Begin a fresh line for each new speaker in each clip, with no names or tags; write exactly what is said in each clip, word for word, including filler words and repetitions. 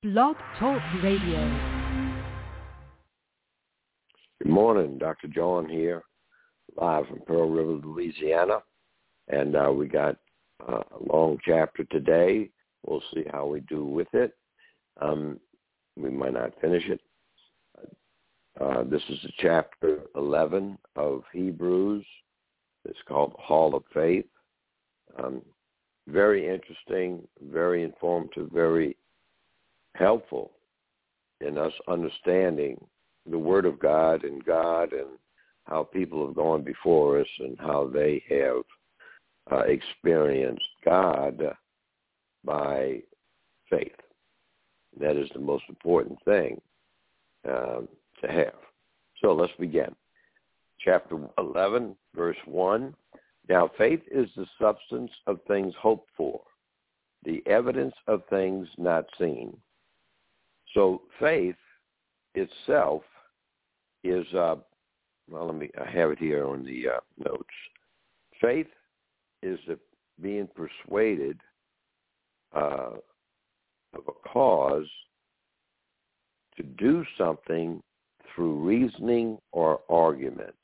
Blog Talk Radio.
Good morning, Doctor John here, live from Pearl River, Louisiana. And uh, we got uh, a long chapter today. We'll see how we do with it. Um, we might not finish it. Uh, this is chapter eleven of Hebrews. It's called Hall of Faith. Um, very interesting, very informative, very helpful in us understanding the Word of God and God and how people have gone before us and how they have uh, experienced God by faith. That is the most important thing um, to have. So let's begin. Chapter eleven, verse one. Now faith is the substance of things hoped for, the evidence of things not seen. So faith itself is, uh, well, let me, I have it here on the uh, notes. Faith is the being persuaded uh, of a cause to do something through reasoning or argument.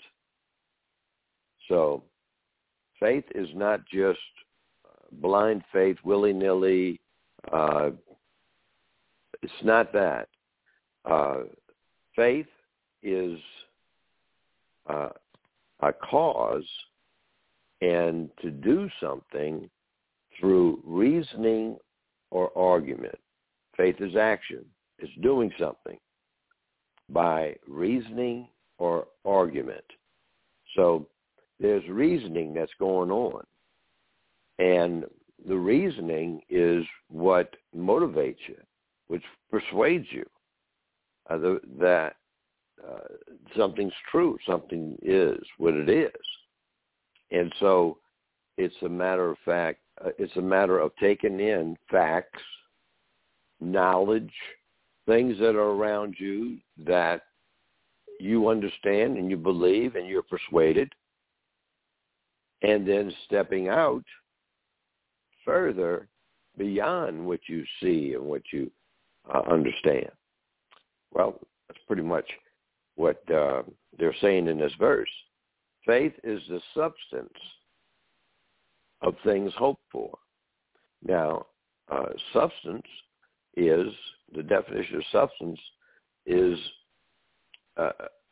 So faith is not just blind faith, willy-nilly. Uh, it's not that. Uh, faith is uh, a cause and to do something through reasoning or argument. Faith is action. It's doing something by reasoning or argument. So there's reasoning that's going on. And the reasoning is what motivates you, which persuades you uh, the, that uh, something's true, something is what it is. And so it's a matter of fact, uh, it's a matter of taking in facts, knowledge, things that are around you that you understand and you believe and you're persuaded, and then stepping out further beyond what you see and what you uh, understand. Well, that's pretty much what uh, they're saying in this verse. Faith is the substance of things hoped for. Now, uh, substance is, the definition of substance is, uh,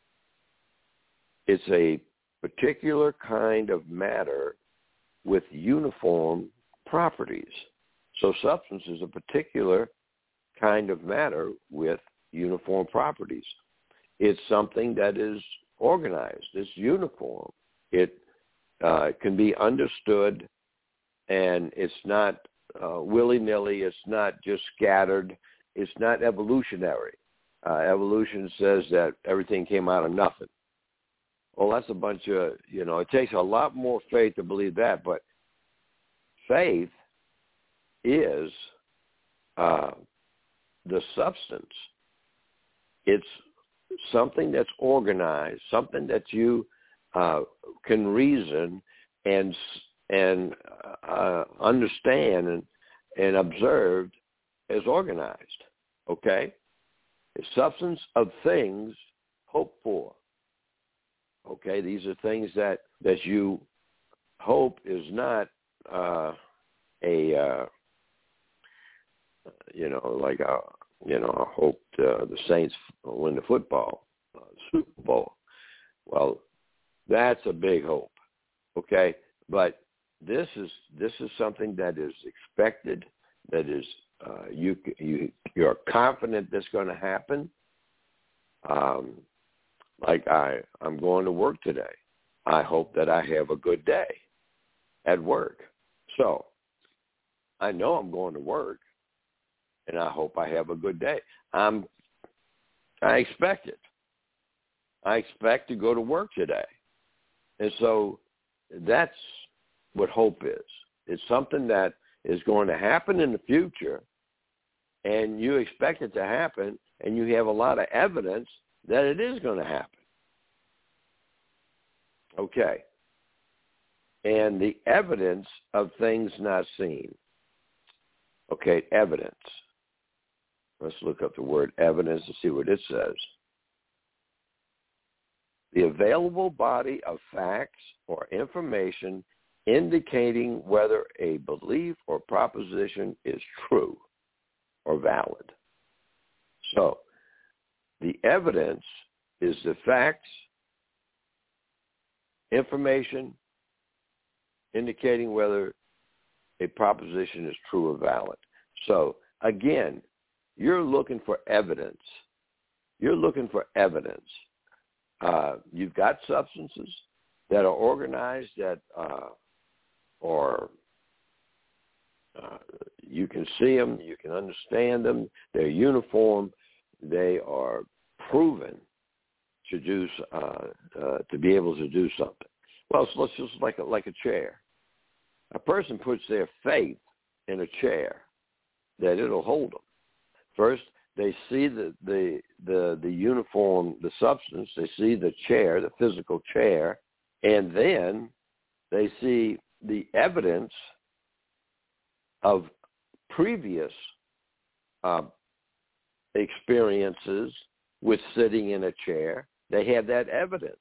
it's a particular kind of matter with uniform properties. So substance is a particular kind of matter with uniform properties. It's something that is organized. It's uniform. It uh, can be understood, and it's not uh, willy-nilly. It's not just scattered. It's not evolutionary. Uh, evolution says that everything came out of nothing. Well, that's a bunch of, you know, it takes a lot more faith to believe that, but faith is uh, the substance. It's something that's organized, something that you uh, can reason and and uh, understand and, and observe as organized, okay? The substance of things hoped for. Okay, these are things that, that you hope is not uh, a, uh, you know, like, a, you know, I hoped uh, the Saints win the football, uh, Super Bowl. Well, that's a big hope, okay? But this is this is something that is expected, that is, uh, you, you, you're confident that's going to happen. Um Like I, I'm going to work today. I hope that I have a good day at work. So I know I'm going to work, and I hope I have a good day. I'm, I expect it. I expect to go to work today. And so that's what hope is. It's something that is going to happen in the future, and you expect it to happen, and you have a lot of evidence that it is going to happen. Okay. And the evidence of things not seen. Okay, evidence. Let's look up the word evidence and see what it says. The available body of facts or information indicating whether a belief or proposition is true or valid. So, the evidence is the facts, information indicating whether a proposition is true or valid. So, again, you're looking for evidence. You're looking for evidence. Uh, you've got substances that are organized that, uh, or uh, you can see them, you can understand them, they're uniform, they are proven to do, uh, uh, to be able to do something. Well, so let's just like a, like a chair. A person puts their faith in a chair that it'll hold them. First, they see the, the the the uniform, the substance. They see the chair, the physical chair, and then they see the evidence of previous uh, experiences with sitting in a chair. They have that evidence,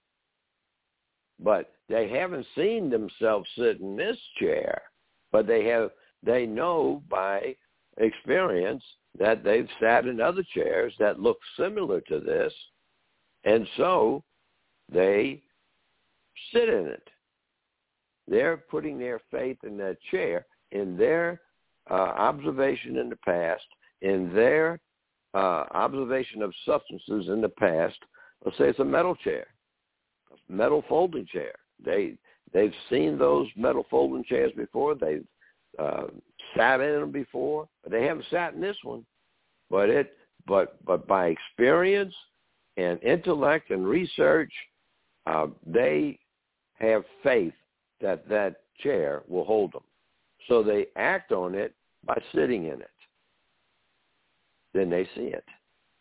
but they haven't seen themselves sit in this chair. But they have, they know by experience that they've sat in other chairs that look similar to this, and so they sit in it. They're putting their faith in that chair, in their uh, observation in the past, in their uh, observation of substances in the past. Let's say it's a metal chair, a metal folding chair. They, they've seen those metal folding chairs before. They've uh, sat in them before, but they haven't sat in this one. But it, but but by experience and intellect and research, uh, they have faith that that chair will hold them. So they act on it by sitting in it. Then they see it.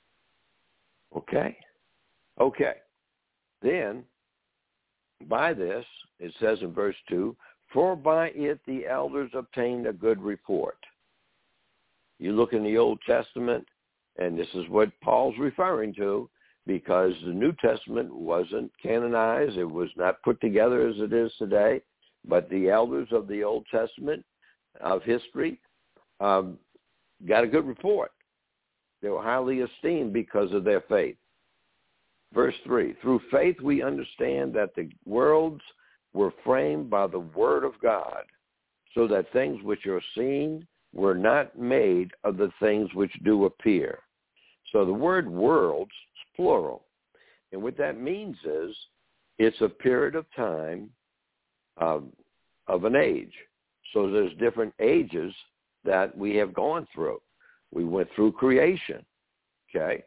Okay? Okay. Then, by this, it says in verse two, for by it the elders obtained a good report. You look in the Old Testament, and this is what Paul's referring to, because the New Testament wasn't canonized. It was not put together as it is today. But the elders of the Old Testament of history um, got a good report. They were highly esteemed because of their faith. Verse three, through faith we understand that the worlds were framed by the word of God, so that things which are seen were not made of the things which do appear. So the word worlds is plural. And what that means is it's a period of time um, of an age. So there's different ages that we have gone through. We went through creation, okay?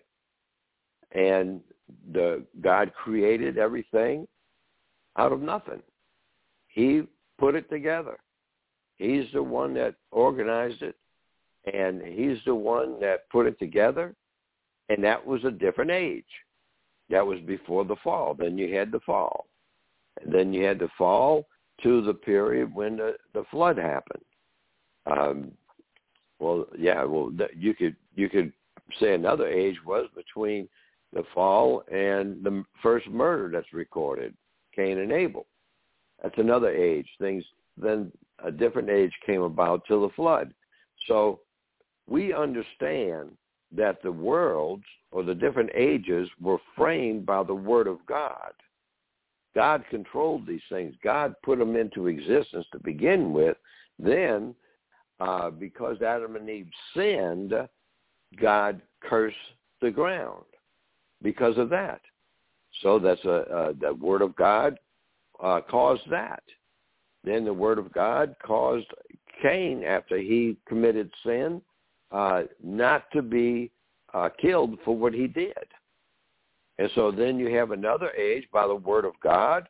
And the God created everything out of nothing. He put it together. He's the one that organized it, and he's the one that put it together, and that was a different age. That was before the fall. Then you had the fall. And then you had the fall to the period when the, the flood happened. Um, well, yeah, well, you could you could say another age was between the fall and the first murder that's recorded, Cain and Abel. That's another age. Things then a different age came about till the flood. So we understand that the worlds or the different ages were framed by the word of God. God controlled these things. God put them into existence to begin with. Then, uh, because Adam and Eve sinned, God cursed the ground because of that. So that's a, uh, that word of God uh, caused that. Then the word of God caused Cain, after he committed sin, uh, not to be uh, killed for what he did. And so then you have another age by the word of God.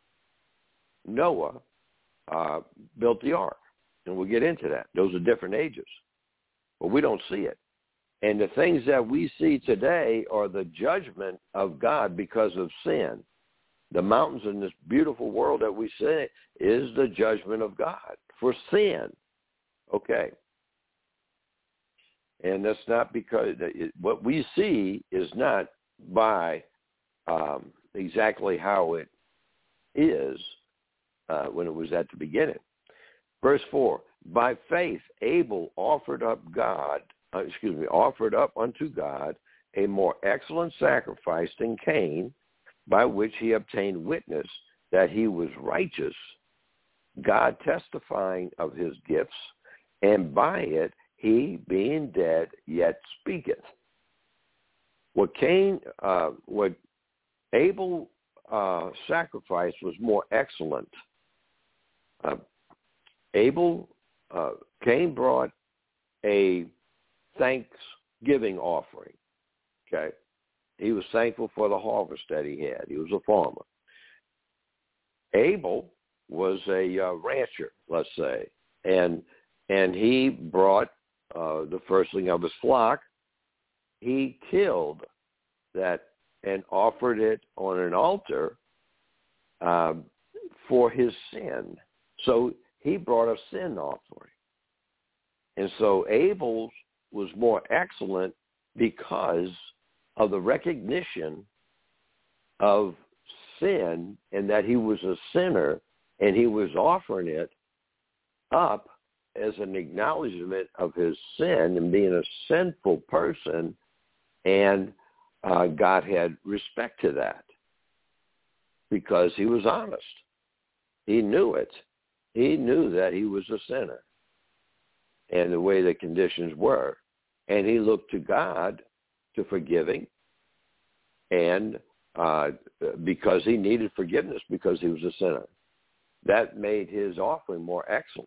Noah uh, built the ark, and we'll get into that. Those are different ages, but we don't see it. And the things that we see today are the judgment of God because of sin. The mountains in this beautiful world that we see is the judgment of God for sin. Okay. And that's not because it, what we see is not by um, exactly how it is uh, when it was at the beginning. Verse four, by faith Abel offered up God, uh, excuse me, offered up unto God a more excellent sacrifice than Cain, by which he obtained witness that he was righteous, God testifying of his gifts, and by it he, being dead, yet speaketh. What Cain, uh, what Abel uh, sacrifice was more excellent. Uh, Abel, uh, Cain brought a thanksgiving offering. Okay, he was thankful for the harvest that he had. He was a farmer. Abel was a uh, rancher, let's say, and and he brought uh, the firstling of his flock. He killed that and offered it on an altar uh, for his sin. So he brought a sin offering. And so Abel's was more excellent because of the recognition of sin and that he was a sinner, and he was offering it up as an acknowledgement of his sin and being a sinful person, and uh, God had respect to that because he was honest. He knew it. He knew that he was a sinner and the way the conditions were. And he looked to God to forgive him, and uh, because he needed forgiveness because he was a sinner. That made his offering more excellent.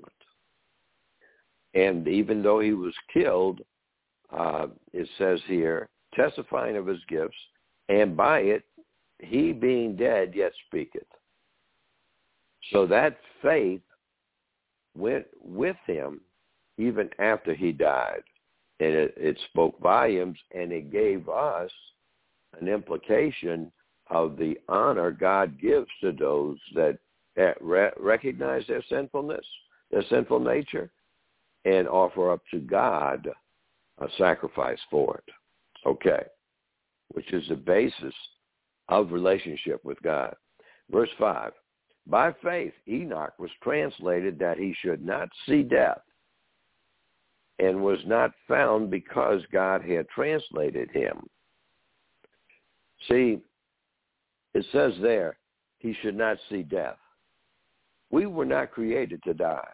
And even though he was killed, uh, it says here, testifying of his gifts, and by it, he being dead yet speaketh. So that faith went with him even after he died. And it, it spoke volumes, and it gave us an implication of the honor God gives to those that, that re- recognize their sinfulness, their sinful nature, and offer up to God a sacrifice for it. Okay, which is the basis of relationship with God. Verse five, by faith Enoch was translated that he should not see death, and was not found because God had translated him. See, it says there, he should not see death. We were not created to die.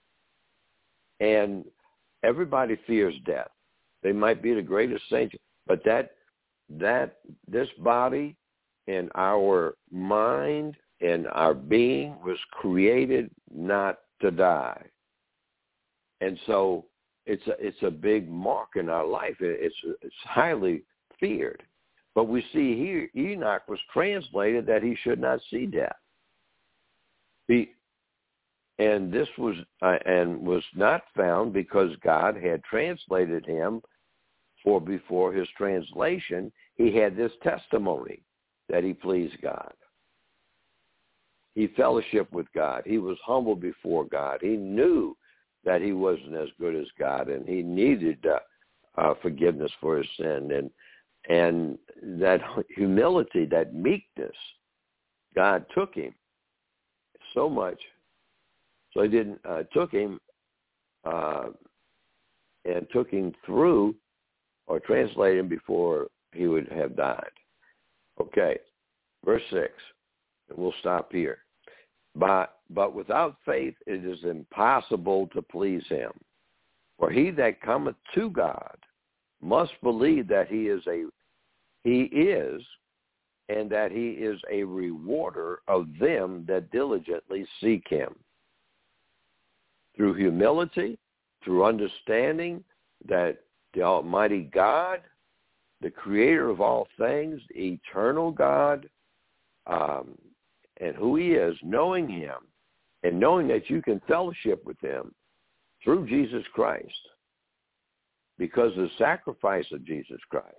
And everybody fears death. They might be the greatest saints, but that that this body and our mind and our being was created not to die. And so it's a, it's a big mark in our life. It's it's highly feared. But we see here Enoch was translated that he should not see death. He, and this was uh, and was not found because God had translated him. For before his translation, he had this testimony that he pleased God. He fellowshiped with God. He was humble before God. He knew that he wasn't as good as God, and he needed uh, uh, forgiveness for his sin. And and that humility, that meekness, God took him so much. So he didn't uh, took him uh, and took him through, or translate him before he would have died. Okay, verse six, and we'll stop here. But, but without faith it is impossible to please him. For he that cometh to God must believe that he is a he is, and that he is a rewarder of them that diligently seek him. Through humility, through understanding that the Almighty God, the creator of all things, the eternal God, um, and who he is, knowing him, and knowing that you can fellowship with him through Jesus Christ, because of the sacrifice of Jesus Christ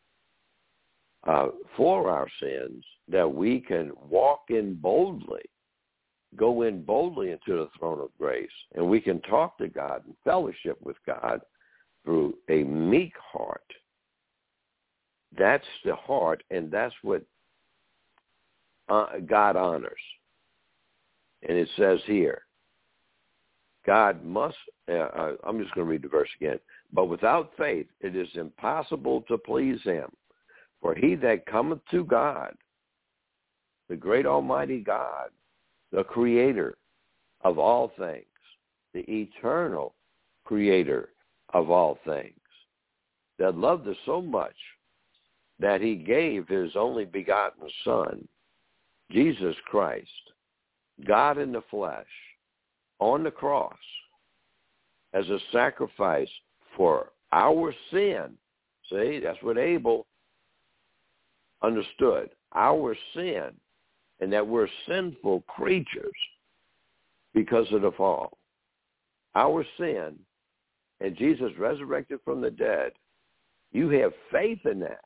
uh, for our sins, that we can walk in boldly, go in boldly into the throne of grace, and we can talk to God and fellowship with God through a meek heart. That's the heart, and that's what uh, God honors. And it says here, God must, uh, uh, I'm just going to read the verse again. But without faith, it is impossible to please him. For he that cometh to God, the great almighty God, the creator of all things, the eternal creator of all things, that loved us so much that he gave his only begotten Son, Jesus Christ, God in the flesh, on the cross as a sacrifice for our sin. See, that's what Abel understood, our sin, and that we're sinful creatures because of the fall. Our sin, and Jesus resurrected from the dead, you have faith in that.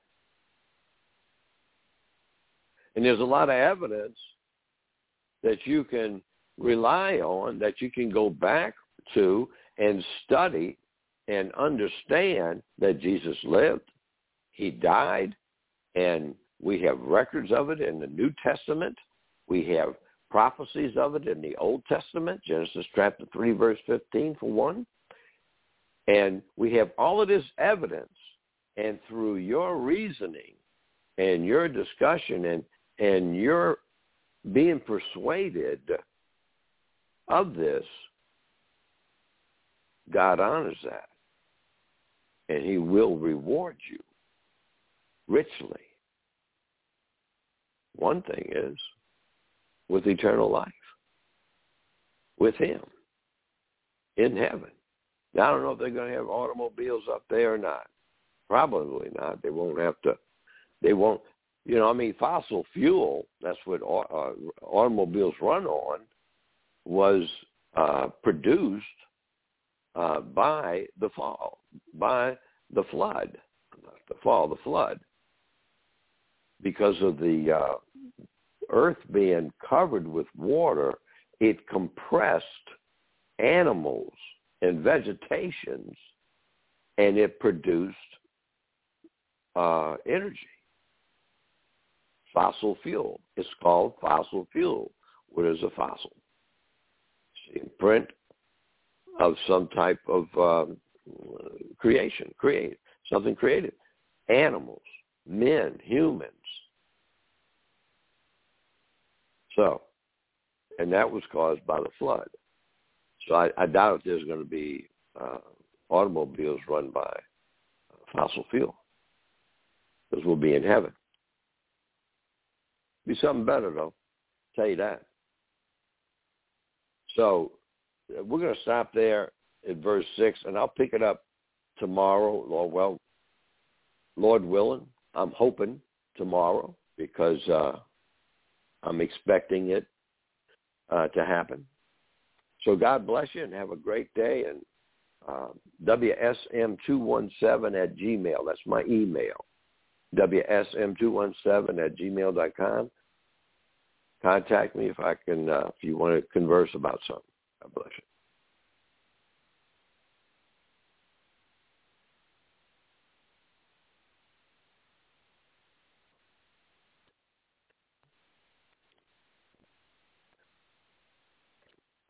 And there's a lot of evidence that you can rely on, that you can go back to and study and understand that Jesus lived, he died, and we have records of it in the New Testament. We have prophecies of it in the Old Testament, Genesis chapter three, verse fifteen, for one. And we have all of this evidence, and through your reasoning and your discussion and, and your being persuaded of this, God honors that. And he will reward you richly. One thing is with eternal life, with him, in heaven. Now, I don't know if they're going to have automobiles up there or not. Probably not. They won't have to, they won't, you know, I mean, fossil fuel, that's what uh, automobiles run on, was uh, produced uh, by the fall, by the flood, not the fall, the flood, because of the uh, earth being covered with water. It compressed animals and vegetations, and it produced uh, energy. Fossil fuel. It's called fossil fuel. What is a fossil? It's the imprint of some type of um, creation, create something created. Animals, men, humans. So, and that was caused by the flood. So I, I doubt there's going to be uh, automobiles run by fossil fuel, because we'll be in heaven. Be something better, though. I'll tell you that. So we're going to stop there at verse six, and I'll pick it up tomorrow. Lord, well, Lord willing, I'm hoping tomorrow, because uh, I'm expecting it uh, to happen. So God bless you and have a great day. And uh, W S M two one seven at Gmail. That's my email. W S M two one seven at gmail dot com. Contact me if I can, uh, if you want to converse about something. God bless you.